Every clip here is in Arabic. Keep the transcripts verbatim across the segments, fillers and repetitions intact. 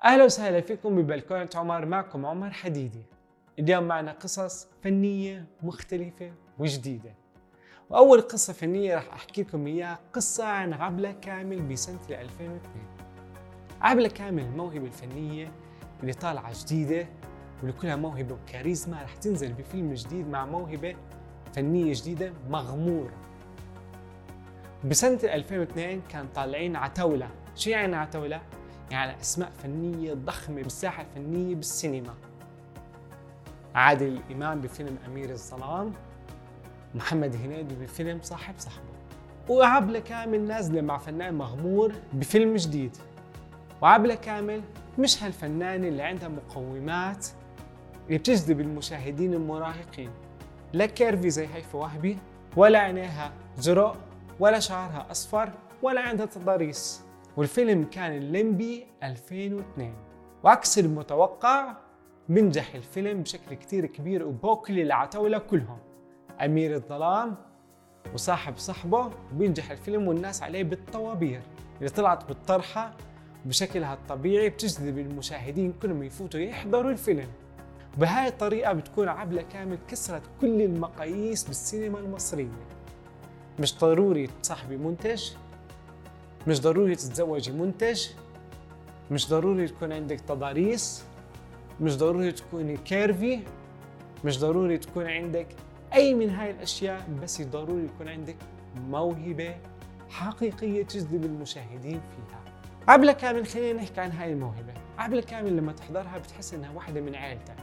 أهلا وسهلا فيكم ببلكونة عمر. معكم عمر حديدي. اليوم معنا قصص فنية مختلفة وجديدة. وأول قصة فنية راح أحكي لكم إياها قصة عن عبلة كامل بسنة ألفين واثنين. عبلة كامل الموهبة الفنية اللي طالعة جديدة واللي كلها موهبة وكاريزما راح تنزل بفيلم جديد مع موهبة فنية جديدة مغمورة. بسنة ألفين واثنين كان طالعين عتاولة. شو يعني عتاولة؟ يعني أسماء فنية ضخمة بالساحة الفنية بالسينما. عادل الإمام بفيلم أمير الظلام، محمد هنيدي بفيلم صاحب صاحبه، وعبلة كامل نازلة مع فنان مغمور بفيلم جديد. وعبلة كامل مش هالفنانة اللي عندها مقومات اللي بتجذب المشاهدين المراهقين، لا كيرفي زي هيفا وهبي، ولا عينيها زرق، ولا شعرها أصفر، ولا عندها تضاريس. والفيلم كان الليمبي ألفين واثنين، وعكس المتوقع بنجح الفيلم بشكل كتير كبير وبوكل العتاولة كلهم، أمير الظلام وصاحب صاحبه، وبينجح الفيلم والناس عليه بالطوابير اللي طلعت بالطرحة بشكلها الطبيعي بتجذب المشاهدين كلهم يفوتوا يحضروا الفيلم. بهاي الطريقة بتكون عبلة كامل كسرت كل المقاييس بالسينما المصرية. مش ضروري تصاحبي منتج، مش ضروري تتزوجي منتج، مش ضروري تكون عندك تضاريس، مش ضروري تكوني كيرفي، مش ضروري تكون عندك أي من هاي الأشياء، بس ضروري يكون عندك موهبة حقيقية تجذب المشاهدين فيها. عبلة كامل، خلينا نحكي عن هاي الموهبة. عبلة كامل لما تحضرها بتحس إنها واحدة من عائلتك،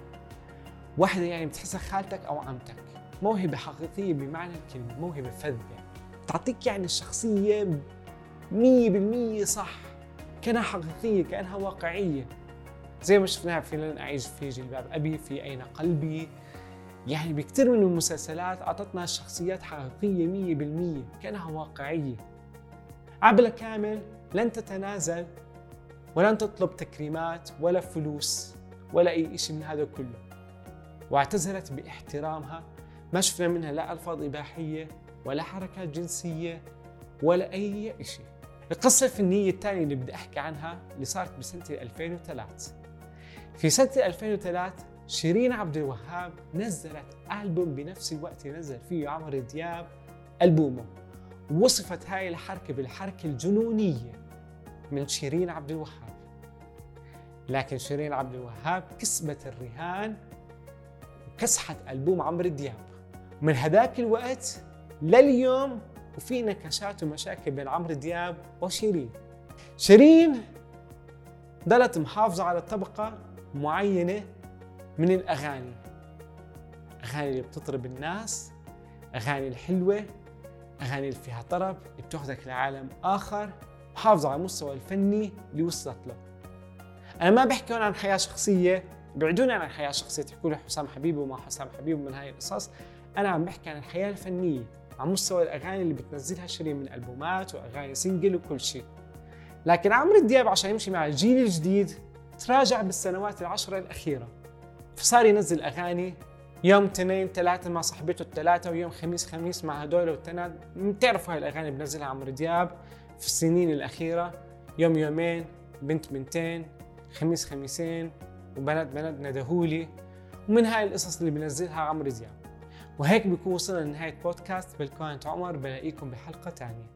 واحدة يعني بتحسها خالتك أو عمتك. موهبة حقيقية بمعنى الكلمة، موهبة فذة تعطيك يعني الشخصية مية بالمية صح، كأنها حقيقية، كأنها واقعية، زي ما شفناها في لن أعيش في جلباب أبي، في أين قلبي. يعني بكتير من المسلسلات أعطتنا الشخصيات حقيقية مية بالمية، كأنها واقعية. عبلة كامل لن تتنازل ولن تطلب تكريمات ولا فلوس ولا أي إشي من هذا كله، واعتزلت باحترامها. ما شفنا منها لا ألفاظ إباحية ولا حركات جنسية ولا أي إشي. القصة الفنية الثانية اللي بدي أحكي عنها اللي صارت بسنة ألفين وثلاثة. في سنة ألفين وثلاثة شيرين عبد الوهاب نزلت ألبوم بنفس الوقت اللي نزل فيه عمرو دياب ألبومه، ووصفت هاي الحركة بالحركة الجنونية من شيرين عبد الوهاب. لكن شيرين عبد الوهاب كسبت الرهان وكسحت ألبوم عمرو دياب. من هذاك الوقت لليوم وفي نكشات ومشاكل بين عمرو دياب وشيرين. شيرين ضلت محافظة على طبقة معينة من الأغاني، أغاني اللي بتطرب الناس، أغاني الحلوة، أغاني اللي فيها طرب، اللي بتاخذك لعالم آخر، محافظة على المستوى الفني اللي وصلت له. أنا ما بحكي هون عن حياة شخصية، بعدوني عن الحياة الشخصية، تحكوا لي حسام حبيب وما حسام حبيب من هاي القصص. أنا عم بحكي عن الحياة الفنية على مستوى الأغاني اللي بتنزلها شيرين من ألبومات وأغاني سينجل وكل شيء. لكن عمرو دياب عشان يمشي مع الجيل الجديد تراجع بالسنوات العشرة الأخيرة، فصار ينزل أغاني يوم اثنين ثلاثة مع صاحبته الثلاثة، ويوم خميس خميس مع هدول والتناد. بتعرفوا هاي الأغاني بنزلها عمرو دياب في السنين الأخيرة، يوم يومين، بنت بنتين، خميس خميسين، وبنات بنات ندهولي، ومن هاي القصص اللي بنزلها عمرو دياب. وهيك بيكون وصلنا لنهاية بودكاست بلكونة عمر. بلاقيكم بحلقة تانية.